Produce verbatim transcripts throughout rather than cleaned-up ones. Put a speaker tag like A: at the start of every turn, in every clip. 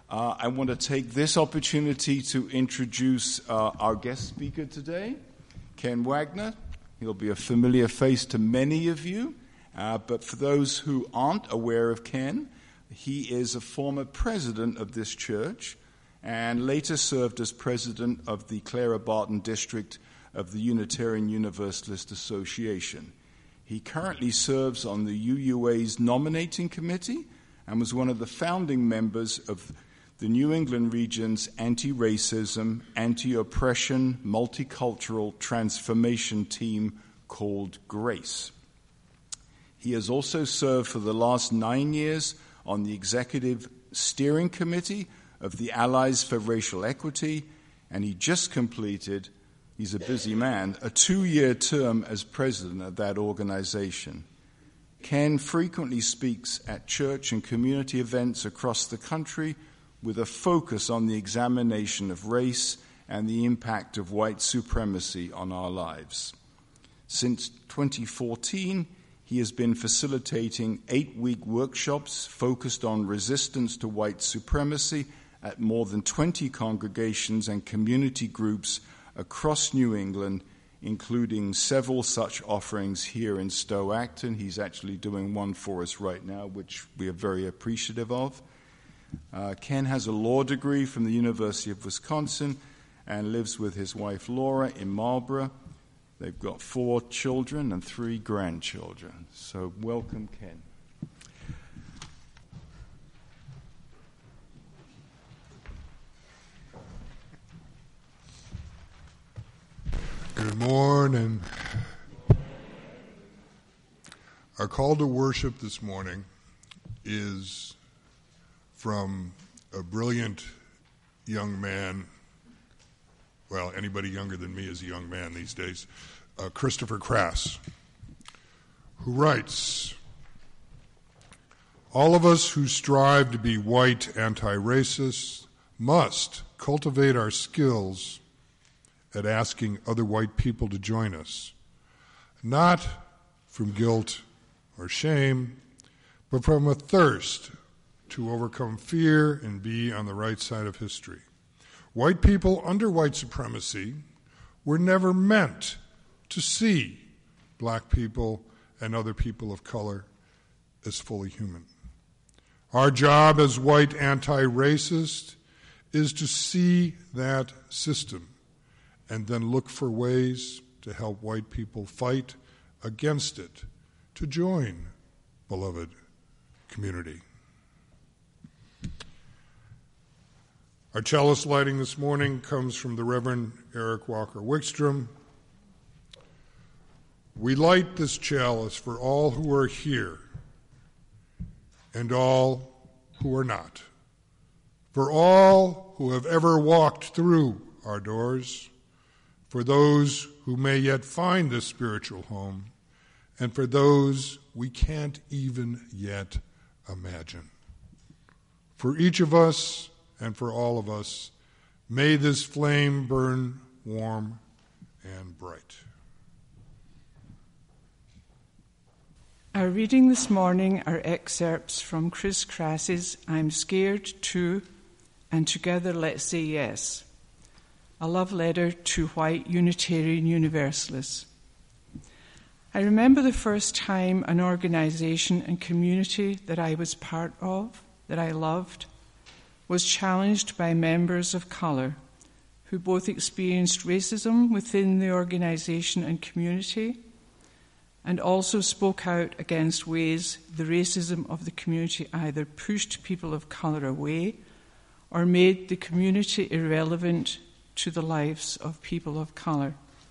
A: Uh, I want to take this opportunity to introduce uh, our guest speaker today, Ken Wagner. He'll be a familiar face to many of you, uh, but for those who aren't aware of Ken, he is a former president of this church and later served as president of the Clara Barton District of the Unitarian Universalist Association. He currently serves on the U U A's nominating committee and was one of the founding members of the New England region's anti-racism, anti-oppression, multicultural transformation team called GRACE. He has also served for the last nine years on the executive steering committee of the Allies for Racial Equity, and he just completed, he's a busy man, a two-year term as president of that organization. Ken frequently speaks at church and community events across the country with a focus on the examination of race and the impact of white supremacy on our lives. Since twenty fourteen, he has been facilitating eight-week workshops focused on resistance to white supremacy at more than twenty congregations and community groups across New England, including several such offerings here in Stowe-Acton. He's actually doing one for us right now, which we are very appreciative of. Uh, Ken has a law degree from the University of Wisconsin and lives with his wife Laura in Marlborough. They've got four children and three grandchildren. So welcome, Ken.
B: Good morning. Our call to worship this morning is from a brilliant young man, well, anybody younger than me is a young man these days, uh, Christopher Crass, who writes, "All of us who strive to be white anti-racists must cultivate our skills at asking other white people to join us, not from guilt or shame, but from a thirst to overcome fear and be on the right side of history. White people under white supremacy were never meant to see black people and other people of color as fully human. Our job as white anti-racists is to see that system and then look for ways to help white people fight against it, to join beloved community." Our cellist lighting this morning comes from the Reverend Eric Walker Wickstrom. We light this chalice for all who are here and all who are not, for all who have ever walked through our doors, for those who may yet find this spiritual home, and for those we can't even yet imagine. For each of us and for all of us, may this flame burn warm and bright.
C: Our reading this morning are excerpts from Chris Crass's I'm Scared Too, and Together Let's Say Yes, a love letter to white Unitarian Universalists. I remember the first time an organization and community that I was part of, that I loved, was challenged by members of color who both experienced racism within the organization and community and also spoke out against ways the racism of the community either pushed people of color away or made the community irrelevant to the lives of people of color.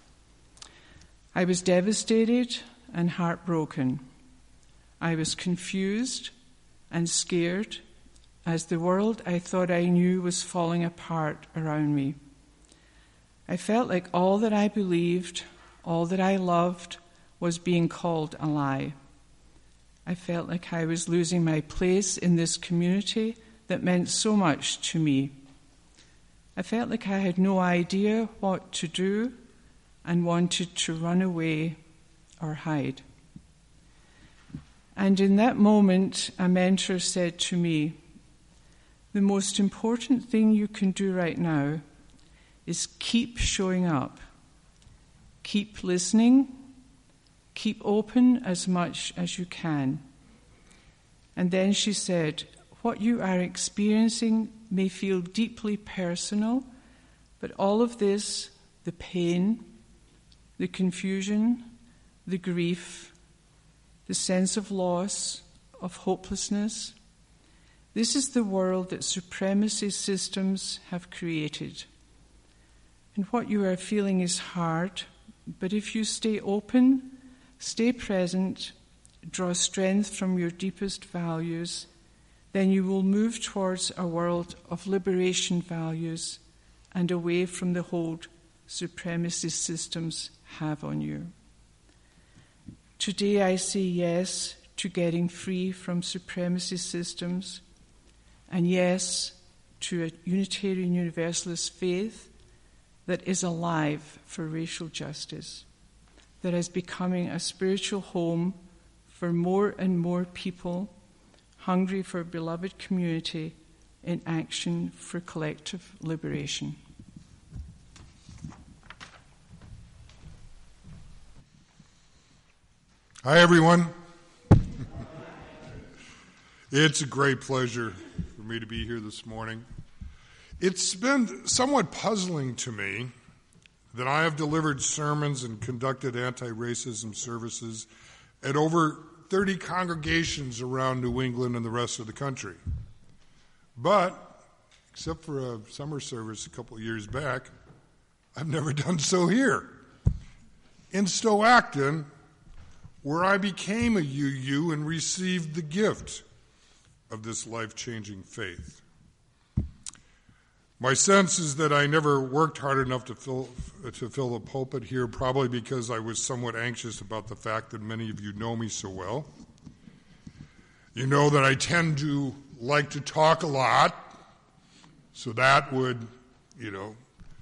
C: I was devastated and heartbroken. I was confused and scared as the world I thought I knew was falling apart around me. I felt like all that I believed, all that I loved, was being called a lie. I felt like I was losing my place in this community that meant so much to me. I felt like I had no idea what to do and wanted to run away or hide. And in that moment, a mentor said to me, The most important thing you can do right now is keep showing up. Keep listening. Keep open as much as you can. And then she said, what you are experiencing may feel deeply personal, but all of this, the pain, the confusion, the grief, the sense of loss, of hopelessness, this is the world that supremacy systems have created. And what you are feeling is hard, but if you stay open, stay present, draw strength from your deepest values, then you will move towards a world of liberation values and away from the hold supremacy systems have on you. Today I say yes to getting free from supremacy systems, and yes to a Unitarian Universalist faith that is alive for racial justice, that is becoming a spiritual home for more and more people hungry for beloved community in action for collective liberation.
B: Hi, everyone. It's a great pleasure for me to be here this morning. It's been somewhat puzzling to me that I have delivered sermons and conducted anti-racism services at over thirty congregations around New England and the rest of the country. But, except for a summer service a couple of years back, I've never done so here. In Stowe Acton, where I became a U U and received the gift of this life-changing faith. My sense is that I never worked hard enough to fill, to fill the pulpit here, probably because I was somewhat anxious about the fact that many of you know me so well. You know that I tend to like to talk a lot, so that would, you know,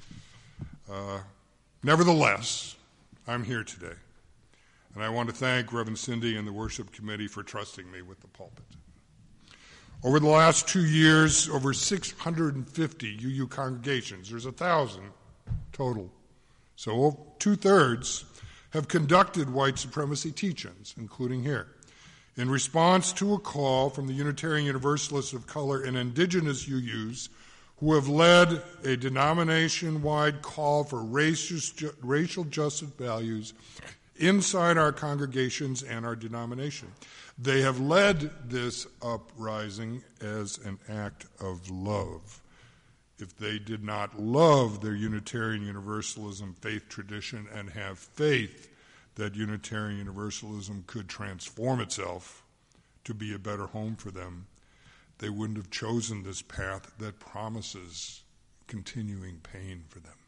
B: uh, nevertheless, I'm here today. And I want to thank Reverend Cindy and the worship committee for trusting me with the pulpit. Over the last two years, over six hundred fifty U U congregations, there's one thousand total, so two-thirds have conducted white supremacy teach-ins, including here, in response to a call from the Unitarian Universalists of color and indigenous U Us who have led a denomination-wide call for racial justice values inside our congregations and our denomination. They have led this uprising as an act of love. If they did not love their Unitarian Universalism faith tradition and have faith that Unitarian Universalism could transform itself to be a better home for them, they wouldn't have chosen this path that promises continuing pain for them.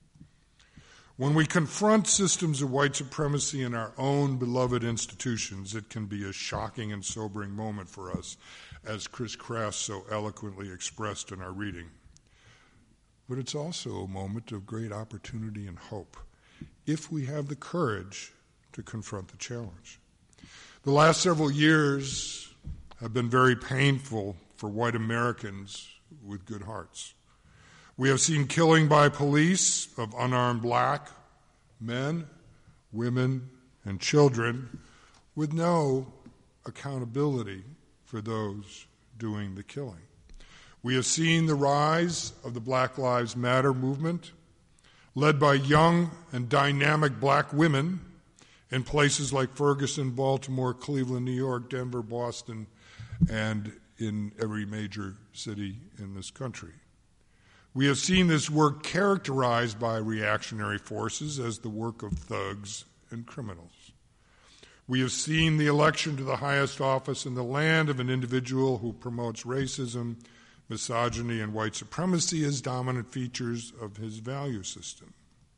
B: When we confront systems of white supremacy in our own beloved institutions, it can be a shocking and sobering moment for us, as Chris Crass so eloquently expressed in our reading. But it's also a moment of great opportunity and hope, if we have the courage to confront the challenge. The last several years have been very painful for white Americans with good hearts. We have seen killing by police of unarmed black men, women, and children with no accountability for those doing the killing. We have seen the rise of the Black Lives Matter movement, led by young and dynamic black women in places like Ferguson, Baltimore, Cleveland, New York, Denver, Boston, and in every major city in this country. We have seen this work characterized by reactionary forces as the work of thugs and criminals. We have seen the election to the highest office in the land of an individual who promotes racism, misogyny, and white supremacy as dominant features of his value system.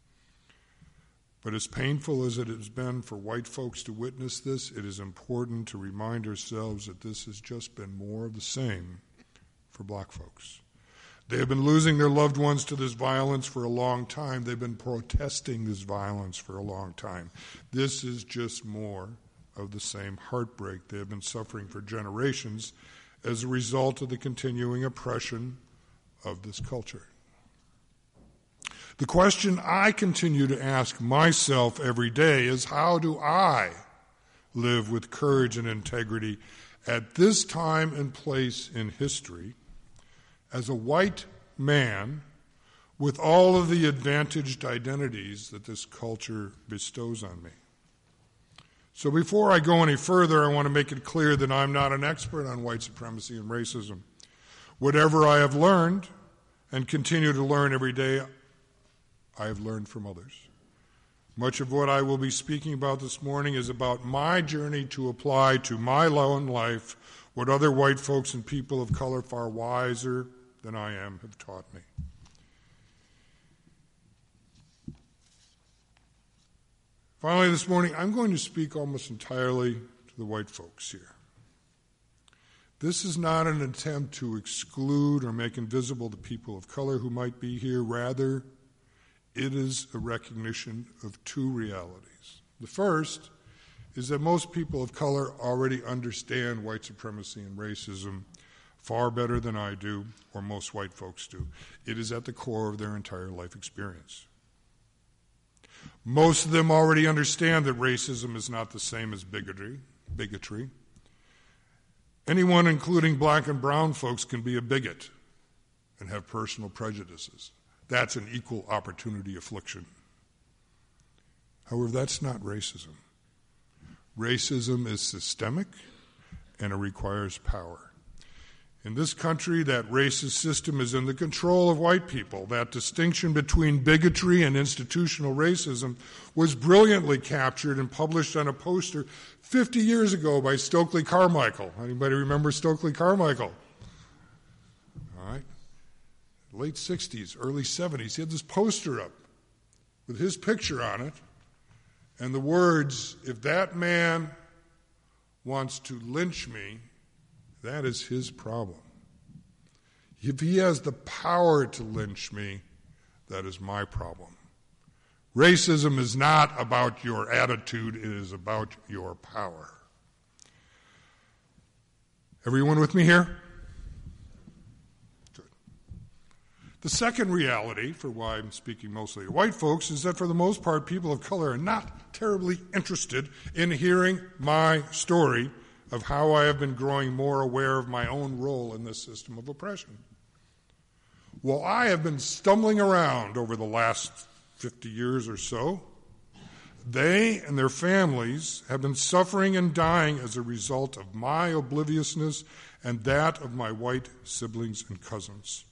B: But as painful as it has been for white folks to witness this, it is important to remind ourselves that this has just been more of the same for black folks. They have been losing their loved ones to this violence for a long time. They've been protesting this violence for a long time. This is just more of the same heartbreak they have been suffering for generations, as a result of the continuing oppression of this culture. The question I continue to ask myself every day is, how do I live with courage and integrity at this time and place in history as a white man with all of the advantaged identities that this culture bestows on me? So before I go any further, I want to make it clear that I'm not an expert on white supremacy and racism. Whatever I have learned and continue to learn every day, I have learned from others. Much of what I will be speaking about this morning is about my journey to apply to my own life what other white folks and people of color far wiser than I am have taught me. Finally, this morning, I'm going to speak almost entirely to the white folks here. This is not an attempt to exclude or make invisible the people of color who might be here. Rather, it is a recognition of two realities. The first is that most people of color already understand white supremacy and racism far better than I do, or most white folks do. It is at the core of their entire life experience. Most of them already understand that racism is not the same as bigotry. bigotry. Anyone, including black and brown folks, can be a bigot and have personal prejudices. That's an equal opportunity affliction. However, that's not racism. Racism is systemic, and it requires power. In this country, that racist system is in the control of white people. That distinction between bigotry and institutional racism was brilliantly captured and published on a poster fifty years ago by Stokely Carmichael. Anybody remember Stokely Carmichael? All right. Late sixties, early seventies. He had this poster up with his picture on it and the words, "If that man wants to lynch me, that is his problem. If he has the power to lynch me, that is my problem." Racism is not about your attitude, it is about your power. Everyone with me here? Good. The second reality, for why I'm speaking mostly to white folks, is that for the most part, people of color are not terribly interested in hearing my story of how I have been growing more aware of my own role in this system of oppression. While I have been stumbling around over the last fifty years or so, they and their families have been suffering and dying as a result of my obliviousness and that of my white siblings and cousins.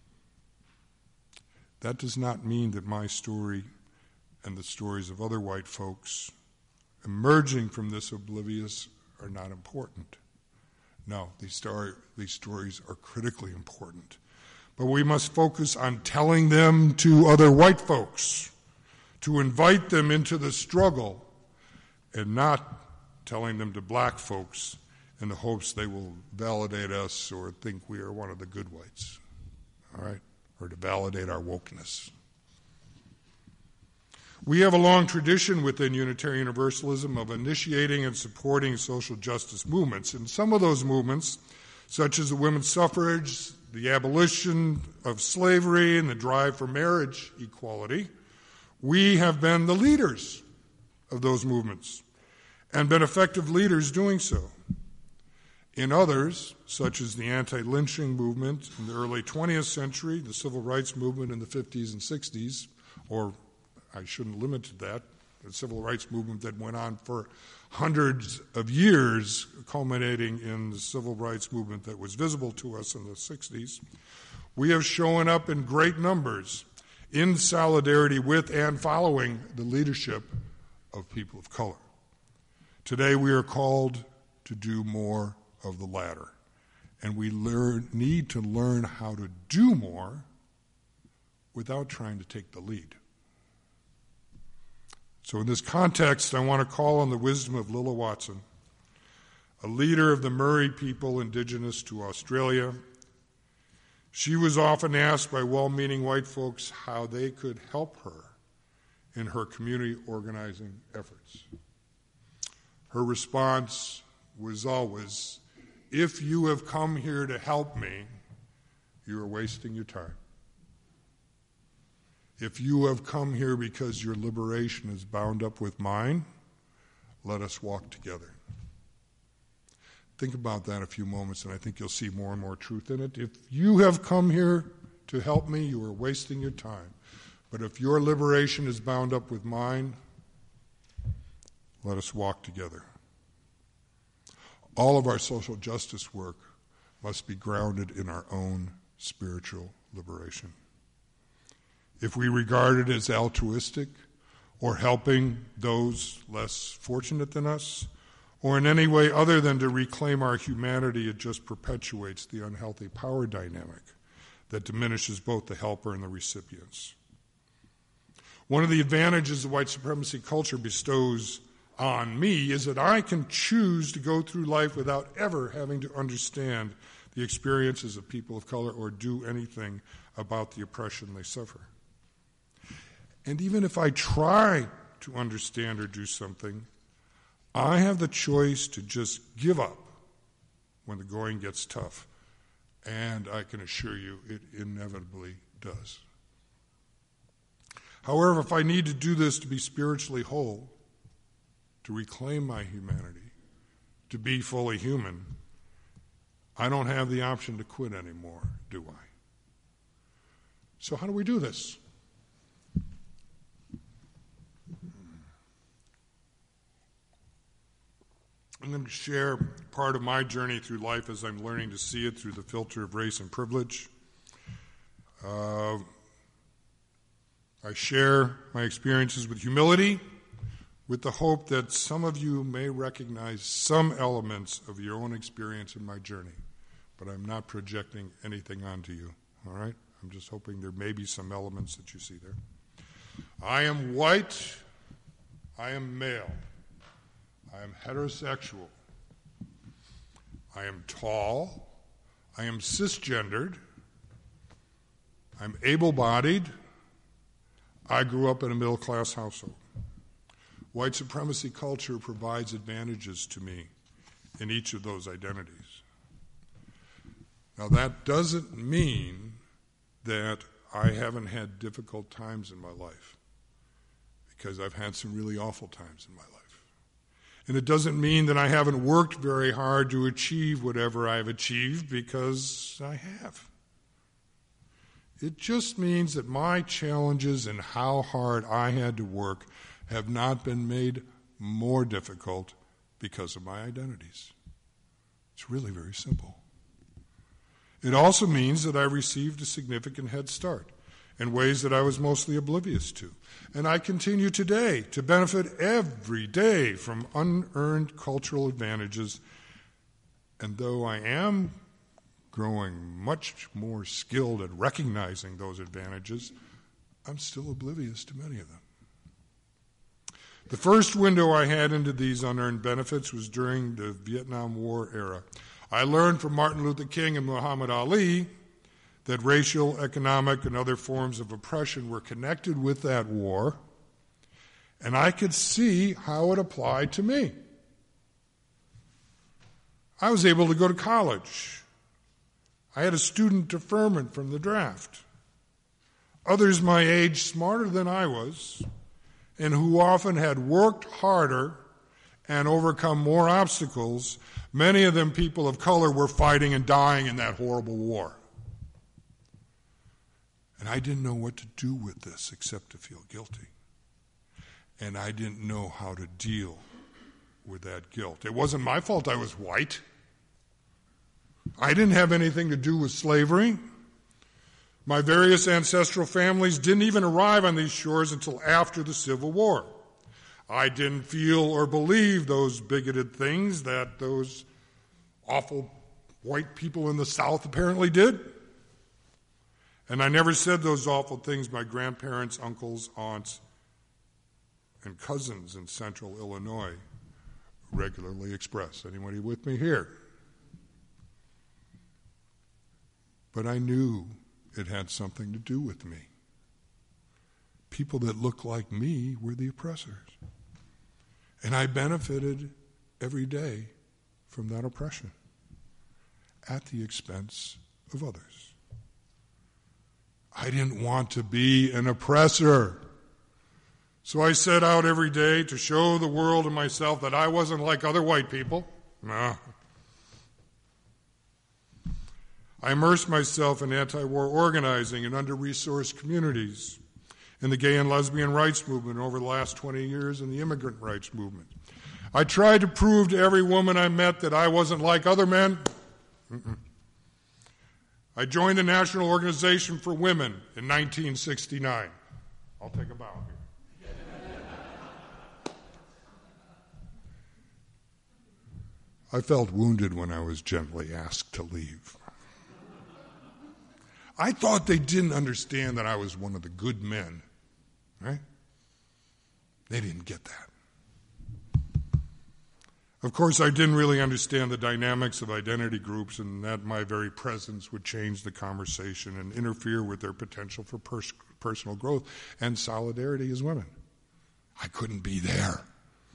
B: That does not mean that my story and the stories of other white folks emerging from this oblivious are not important. No, these, story, these stories are critically important. But we must focus on telling them to other white folks, to invite them into the struggle, and not telling them to black folks in the hopes they will validate us or think we are one of the good whites, all right, or to validate our wokeness. We have a long tradition within Unitarian Universalism of initiating and supporting social justice movements. And some of those movements, such as the women's suffrage, the abolition of slavery, and the drive for marriage equality, we have been the leaders of those movements and been effective leaders doing so. In others, such as the anti-lynching movement in the early twentieth century, the civil rights movement in the fifties and sixties, or I shouldn't limit to that, the civil rights movement that went on for hundreds of years, culminating in the civil rights movement that was visible to us in the sixties, we have shown up in great numbers in solidarity with and following the leadership of people of color. Today we are called to do more of the latter, and we learn, need to learn how to do more without trying to take the lead. So in this context, I want to call on the wisdom of Lilla Watson, a leader of the Murri people indigenous to Australia. She was often asked by well-meaning white folks how they could help her in her community organizing efforts. Her response was always, if you have come here to help me, you are wasting your time. If you have come here because your liberation is bound up with mine, let us walk together. Think about that a few moments, and I think you'll see more and more truth in it. If you have come here to help me, you are wasting your time. But if your liberation is bound up with mine, let us walk together. All of our social justice work must be grounded in our own spiritual liberation. If we regard it as altruistic or helping those less fortunate than us, or in any way other than to reclaim our humanity, it just perpetuates the unhealthy power dynamic that diminishes both the helper and the recipients. One of the advantages the white supremacy culture bestows on me is that I can choose to go through life without ever having to understand the experiences of people of color or do anything about the oppression they suffer. And even if I try to understand or do something, I have the choice to just give up when the going gets tough. And I can assure you it inevitably does. However, if I need to do this to be spiritually whole, to reclaim my humanity, to be fully human, I don't have the option to quit anymore, do I? So how do we do this? I'm going to share part of my journey through life as I'm learning to see it through the filter of race and privilege. Uh, I share my experiences with humility, with the hope that some of you may recognize some elements of your own experience in my journey, but I'm not projecting anything onto you, all right? I'm just hoping there may be some elements that you see there. I am white. I am male. I am heterosexual. I am tall. I am cisgendered. I'm able-bodied. I grew up in a middle-class household. White supremacy culture provides advantages to me in each of those identities. Now, that doesn't mean that I haven't had difficult times in my life, because I've had some really awful times in my life. And it doesn't mean that I haven't worked very hard to achieve whatever I've achieved, because I have. It just means that my challenges and how hard I had to work have not been made more difficult because of my identities. It's really very simple. It also means that I received a significant head start in ways that I was mostly oblivious to. And I continue today to benefit every day from unearned cultural advantages. And though I am growing much more skilled at recognizing those advantages, I'm still oblivious to many of them. The first window I had into these unearned benefits was during the Vietnam War era. I learned from Martin Luther King and Muhammad Ali that racial, economic, and other forms of oppression were connected with that war, and I could see how it applied to me. I was able to go to college. I had a student deferment from the draft. Others my age, smarter than I was, and who often had worked harder and overcome more obstacles, many of them people of color, were fighting and dying in that horrible war. And I didn't know what to do with this except to feel guilty. And I didn't know how to deal with that guilt. It wasn't my fault I was white. I didn't have anything to do with slavery. My various ancestral families didn't even arrive on these shores until after the Civil War. I didn't feel or believe those bigoted things that those awful white people in the South apparently did. And I never said those awful things my grandparents, uncles, aunts, and cousins in central Illinois regularly express. Anybody with me here? But I knew it had something to do with me. People that looked like me were the oppressors. And I benefited every day from that oppression. at the expense of others. I didn't want to be an oppressor. So I set out every day to show the world and myself that I wasn't like other white people. No. I immersed myself in anti-war organizing in under-resourced communities, in the gay and lesbian rights movement over the last twenty years, in the immigrant rights movement. I tried to prove to every woman I met that I wasn't like other men. Mm-mm. I joined the National Organization for Women in nineteen sixty-nine. I'll take a bow here. I felt wounded when I was gently asked to leave. I thought they didn't understand that I was one of the good men, right? They didn't get that. Of course, I didn't really understand the dynamics of identity groups and that my very presence would change the conversation and interfere with their potential for pers- personal growth and solidarity as women. I couldn't be there.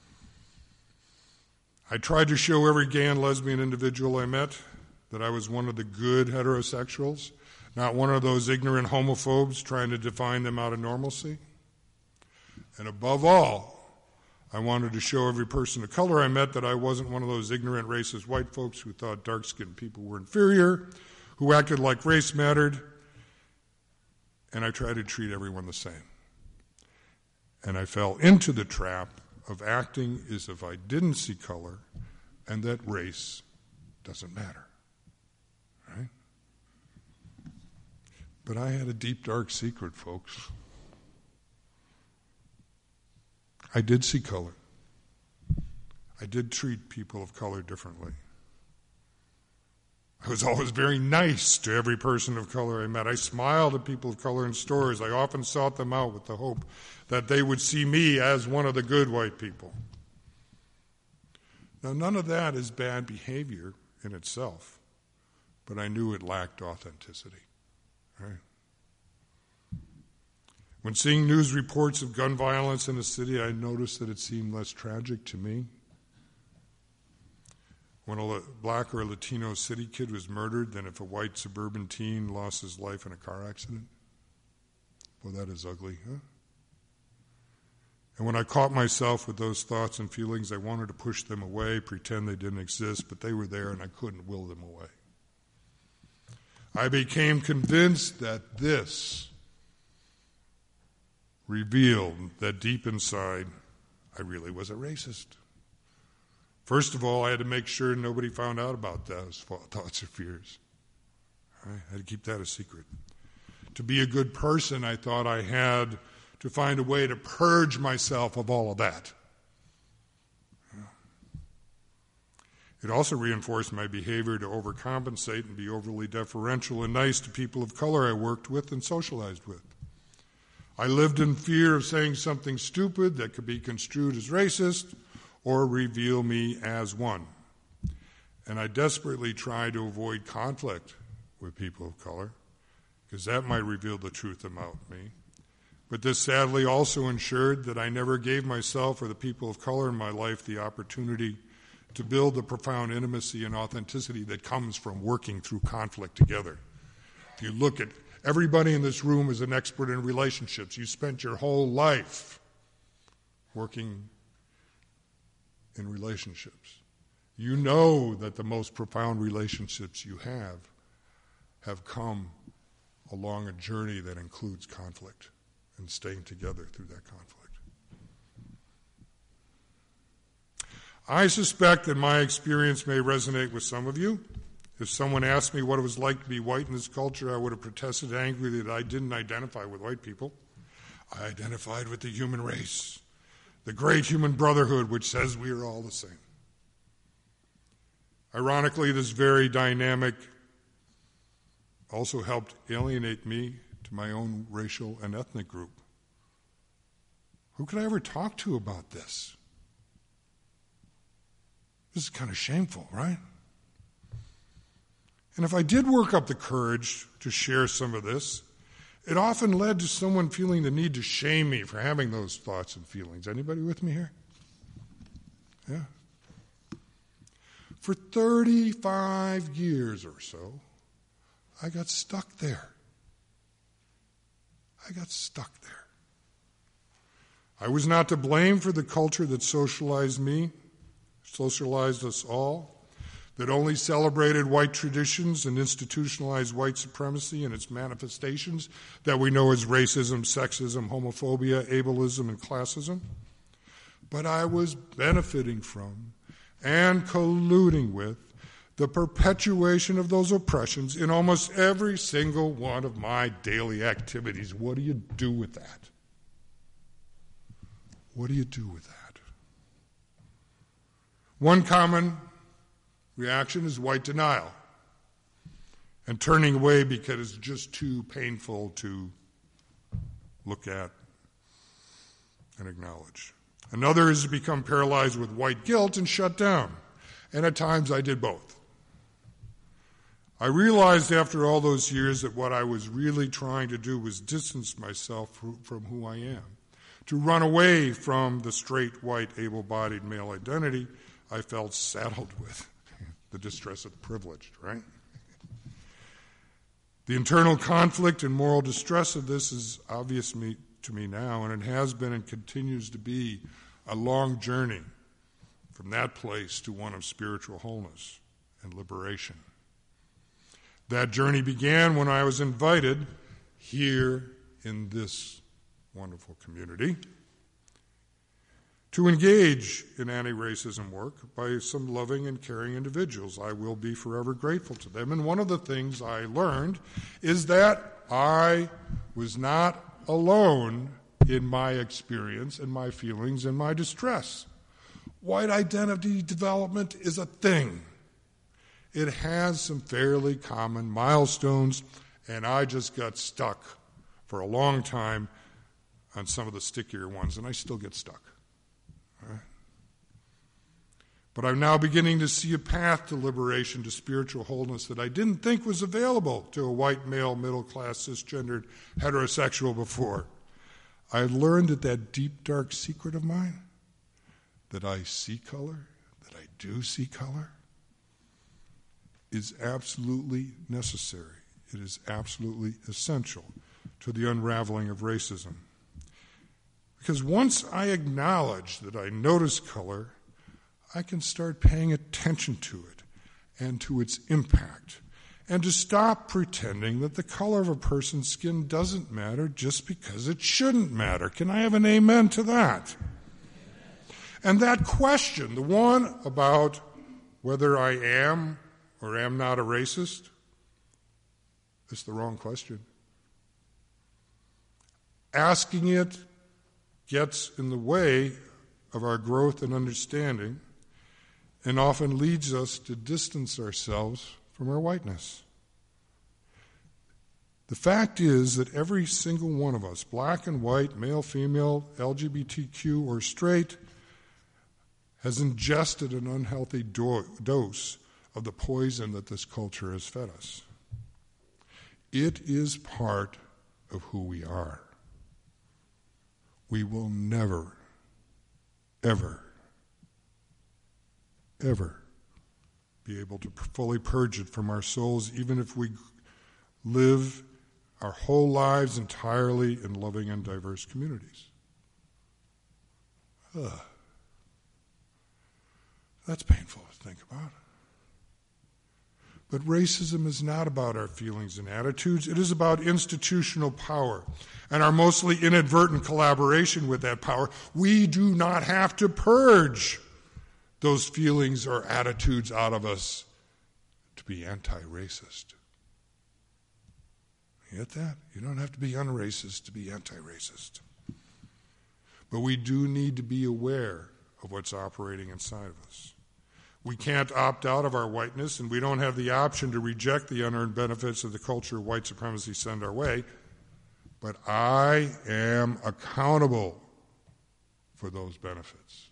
B: I tried to show every gay and lesbian individual I met that I was one of the good heterosexuals, not one of those ignorant homophobes trying to define them out of normalcy. And above all, I wanted to show every person of color I met that I wasn't one of those ignorant racist white folks who thought dark-skinned people were inferior, who acted like race mattered, and I tried to treat everyone the same. And I fell into the trap of acting as if I didn't see color and that race doesn't matter. Right? But I had a deep, dark secret, folks. I did see color. I did treat people of color differently. I was always very nice to every person of color I met. I smiled at people of color in stores. I often sought them out with the hope that they would see me as one of the good white people. Now, none of that is bad behavior in itself, but I knew it lacked authenticity. Right? When seeing news reports of gun violence in the city, I noticed that it seemed less tragic to me. When a black or a Latino city kid was murdered than if a white suburban teen lost his life in a car accident. Well, that is ugly, huh? And when I caught myself with those thoughts and feelings, I wanted to push them away, pretend they didn't exist, but they were there and I couldn't will them away. I became convinced that this revealed that deep inside I really was a racist. First of all, I had to make sure nobody found out about those thoughts or fears. I had to keep that a secret. To be a good person, I thought I had to find a way to purge myself of all of that. It also reinforced my behavior to overcompensate and be overly deferential and nice to people of color I worked with and socialized with. I lived in fear of saying something stupid that could be construed as racist or reveal me as one. And I desperately tried to avoid conflict with people of color, because that might reveal the truth about me. But this sadly also ensured that I never gave myself or the people of color in my life the opportunity to build the profound intimacy and authenticity that comes from working through conflict together. If you look at everybody in this room is an expert in relationships. You spent your whole life working in relationships. You know that the most profound relationships you have have come along a journey that includes conflict and staying together through that conflict. I suspect that my experience may resonate with some of you. If someone asked me what it was like to be white in this culture, I would have protested angrily that I didn't identify with white people. I identified with the human race, the great human brotherhood which says we are all the same. Ironically, this very dynamic also helped alienate me to my own racial and ethnic group. Who could I ever talk to about this? This is kind of shameful, right? And if I did work up the courage to share some of this, it often led to someone feeling the need to shame me for having those thoughts and feelings. Anybody with me here? Yeah. For thirty-five years or so, I got stuck there. I got stuck there. I was not to blame for the culture that socialized me, socialized us all, that only celebrated white traditions and institutionalized white supremacy and its manifestations that we know as racism, sexism, homophobia, ableism, and classism. But I was benefiting from and colluding with the perpetuation of those oppressions in almost every single one of my daily activities. What do you do with that? What do you do with that? One common reaction is white denial and turning away because it's just too painful to look at and acknowledge. Another is to become paralyzed with white guilt and shut down. And at times I did both. I realized after all those years that what I was really trying to do was distance myself from who I am, to run away from the straight, white, able-bodied male identity I felt saddled with, the distress of the privileged, right? The internal conflict and moral distress of this is obvious me, to me now, and it has been and continues to be a long journey from that place to one of spiritual wholeness and liberation. That journey began when I was invited here in this wonderful community to engage in anti-racism work by some loving and caring individuals. I will be forever grateful to them. And one of the things I learned is that I was not alone in my experience and my feelings and my distress. White identity development is a thing. It has some fairly common milestones, and I just got stuck for a long time on some of the stickier ones, and I still get stuck. All right? But I'm now beginning to see a path to liberation, to spiritual wholeness that I didn't think was available to a white male, middle-class, cisgendered, heterosexual before. I learned that that deep, dark secret of mine, that I see color, that I do see color, is absolutely necessary. It is absolutely essential to the unraveling of racism. Because once I acknowledge that I notice color, I can start paying attention to it and to its impact, and to stop pretending that the color of a person's skin doesn't matter just because it shouldn't matter. Can I have an amen to that? And that question, the one about whether I am or am not a racist, is the wrong question. Asking it gets in the way of our growth and understanding and often leads us to distance ourselves from our whiteness. The fact is that every single one of us, black and white, male, female, L G B T Q, or straight, has ingested an unhealthy do- dose of the poison that this culture has fed us. It is part of who we are. We will never, ever, ever be able to fully purge it from our souls, even if we live our whole lives entirely in loving and diverse communities. Ugh. That's painful to think about. But racism is not about our feelings and attitudes. It is about institutional power and our mostly inadvertent collaboration with that power. We do not have to purge those feelings or attitudes out of us to be anti-racist. You get that? You don't have to be unracist to be anti-racist. But we do need to be aware of what's operating inside of us. We can't opt out of our whiteness, and we don't have the option to reject the unearned benefits of the culture of white supremacy send our way. But I am accountable for those benefits.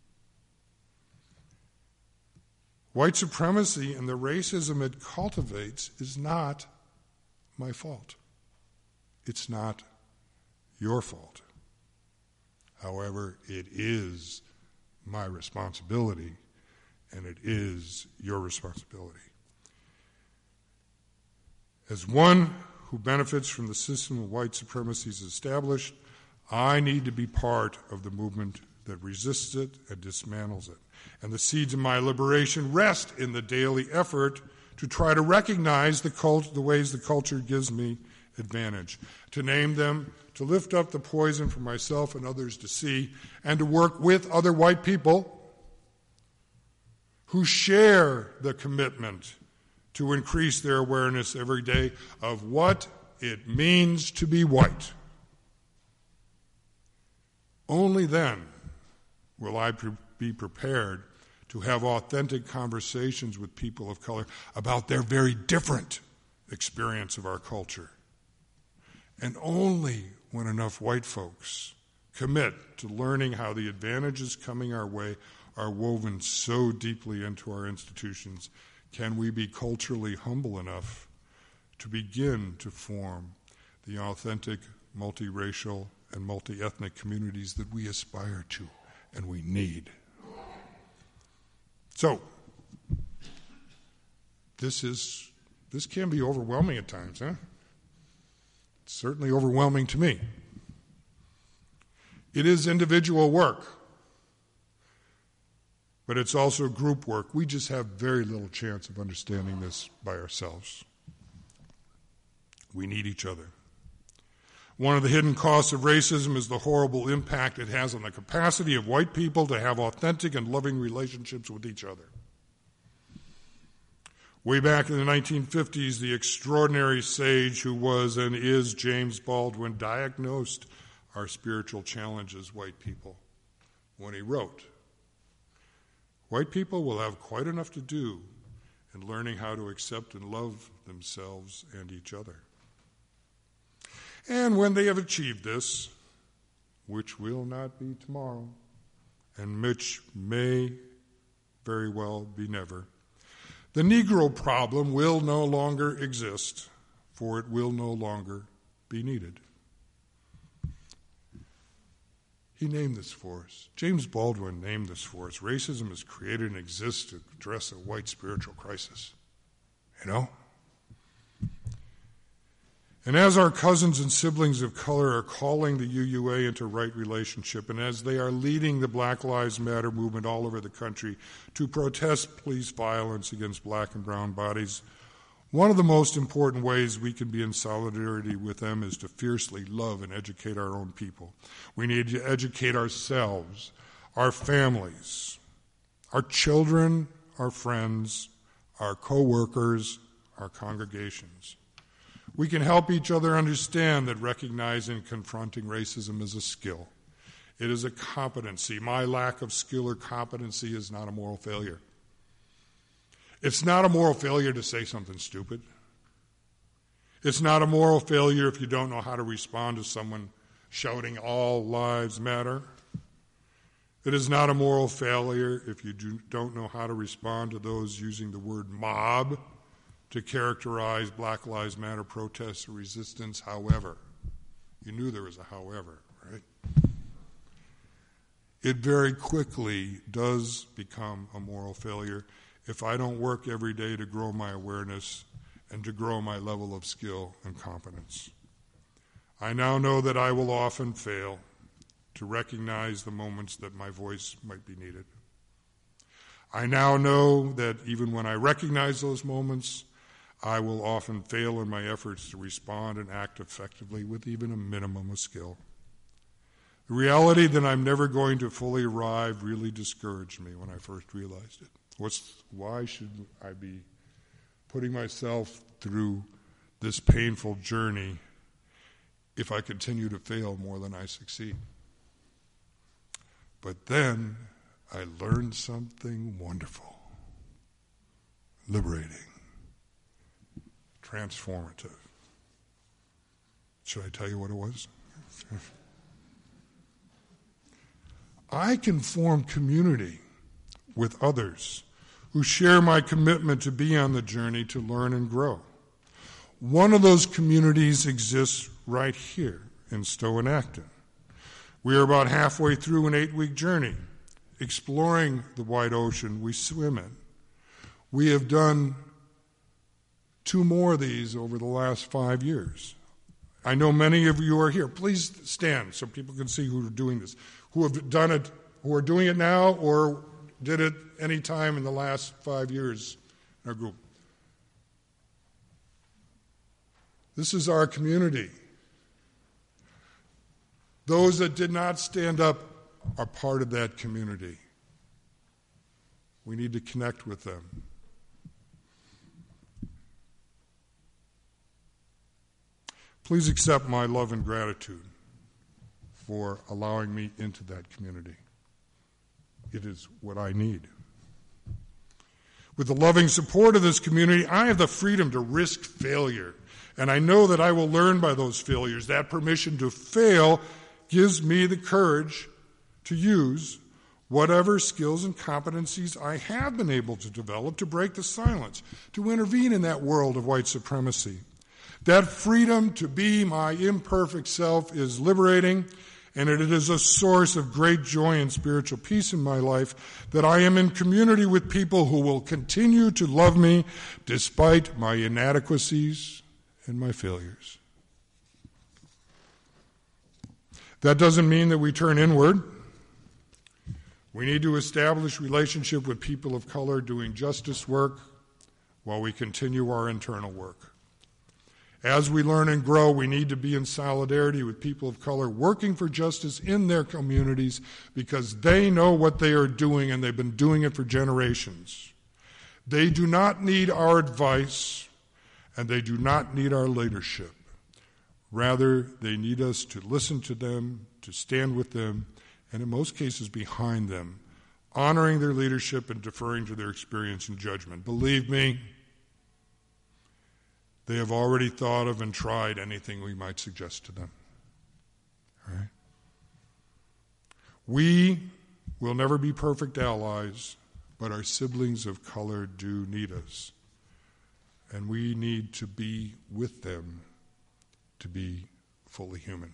B: White supremacy and the racism it cultivates is not my fault. It's not your fault. However, it is my responsibility and it is your responsibility. As one who benefits from the system of white supremacy is established, I need to be part of the movement that resists it and dismantles it. And the seeds of my liberation rest in the daily effort to try to recognize the, cult, the ways the culture gives me advantage, to name them, to lift up the poison for myself and others to see, and to work with other white people who share the commitment to increase their awareness every day of what it means to be white. Only then will I pre- be prepared to have authentic conversations with people of color about their very different experience of our culture. And only when enough white folks commit to learning how the advantages coming our way are woven so deeply into our institutions can we be culturally humble enough to begin to form the authentic, multiracial, and multi-ethnic communities that we aspire to and we need. So, this is this can be overwhelming at times, huh? It's certainly overwhelming to me. It is individual work, but it's also group work. We just have very little chance of understanding this by ourselves. We need each other. One of the hidden costs of racism is the horrible impact it has on the capacity of white people to have authentic and loving relationships with each other. Way back in the nineteen fifties, the extraordinary sage who was and is James Baldwin diagnosed our spiritual challenges, white people, when he wrote, "White people will have quite enough to do in learning how to accept and love themselves and each other. And when they have achieved this, which will not be tomorrow, and which may very well be never, the Negro problem will no longer exist, for it will no longer be needed." He named this for us. James Baldwin named this for us. Racism is created and exists to address a white spiritual crisis. You know? And as our cousins and siblings of color are calling the U U A into right relationship, and as they are leading the Black Lives Matter movement all over the country to protest police violence against black and brown bodies, one of the most important ways we can be in solidarity with them is to fiercely love and educate our own people. We need to educate ourselves, our families, our children, our friends, our co-workers, our congregations. We can help each other understand that recognizing and confronting racism is a skill. It is a competency. My lack of skill or competency is not a moral failure. It's not a moral failure to say something stupid. It's not a moral failure if you don't know how to respond to someone shouting, "All lives matter." It is not a moral failure if you do, don't know how to respond to those using the word mob to characterize Black Lives Matter protests or resistance. However, you knew there was a however, right? It very quickly does become a moral failure if I don't work every day to grow my awareness and to grow my level of skill and competence. I now know that I will often fail to recognize the moments that my voice might be needed. I now know that even when I recognize those moments, I will often fail in my efforts to respond and act effectively with even a minimum of skill. The reality that I'm never going to fully arrive really discouraged me when I first realized it. What's, why should I be putting myself through this painful journey if I continue to fail more than I succeed? But then I learned something wonderful, liberating, transformative. Should I tell you what it was? I can form community with others who share my commitment to be on the journey to learn and grow. One of those communities exists right here in Stowe and Acton. We are about halfway through an eight-week journey exploring the wide ocean we swim in. We have done two more of these over the last five years. I know many of you are here. Please stand so people can see who are doing this, who have done it, who are doing it now or did it any time in the last five years in our group. This is our community. Those that did not stand up are part of that community. We need to connect with them. Please accept my love and gratitude for allowing me into that community. It is what I need. With the loving support of this community, I have the freedom to risk failure. And I know that I will learn by those failures. That permission to fail gives me the courage to use whatever skills and competencies I have been able to develop to break the silence, to intervene in that world of white supremacy. That freedom to be my imperfect self is liberating, and it is a source of great joy and spiritual peace in my life that I am in community with people who will continue to love me despite my inadequacies and my failures. That doesn't mean that we turn inward. We need to establish relationship with people of color doing justice work while we continue our internal work. As we learn and grow, we need to be in solidarity with people of color working for justice in their communities because they know what they are doing and they've been doing it for generations. They do not need our advice and they do not need our leadership. Rather, they need us to listen to them, to stand with them, and in most cases behind them, honoring their leadership and deferring to their experience and judgment. Believe me, they have already thought of and tried anything we might suggest to them. All right? We will never be perfect allies, but our siblings of color do need us. And we need to be with them to be fully human.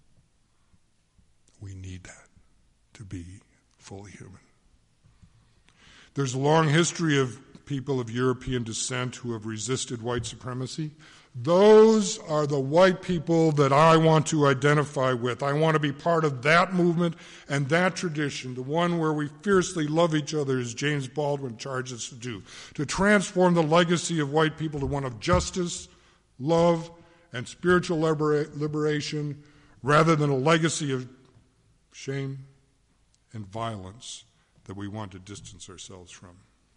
B: We need that to be fully human. There's a long history of people of European descent who have resisted white supremacy. Those are the white people that I want to identify with. I want to be part of that movement and that tradition, the one where we fiercely love each other, as James Baldwin charges us to do, to transform the legacy of white people to one of justice, love, and spiritual libera- liberation, rather than a legacy of shame and violence that we want to distance ourselves from.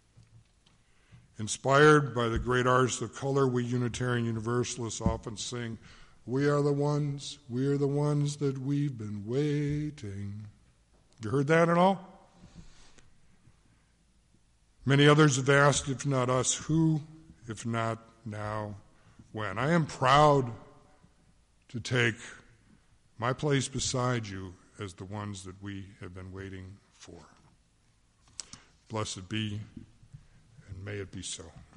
B: Inspired by the great artists of color, we Unitarian Universalists often sing, "We are the ones, we are the ones that we've been waiting." You heard that at all? Many others have asked, if not us, who, if not now, when. I am proud to take my place beside you as the ones that we have been waiting for. Blessed be, and may it be so.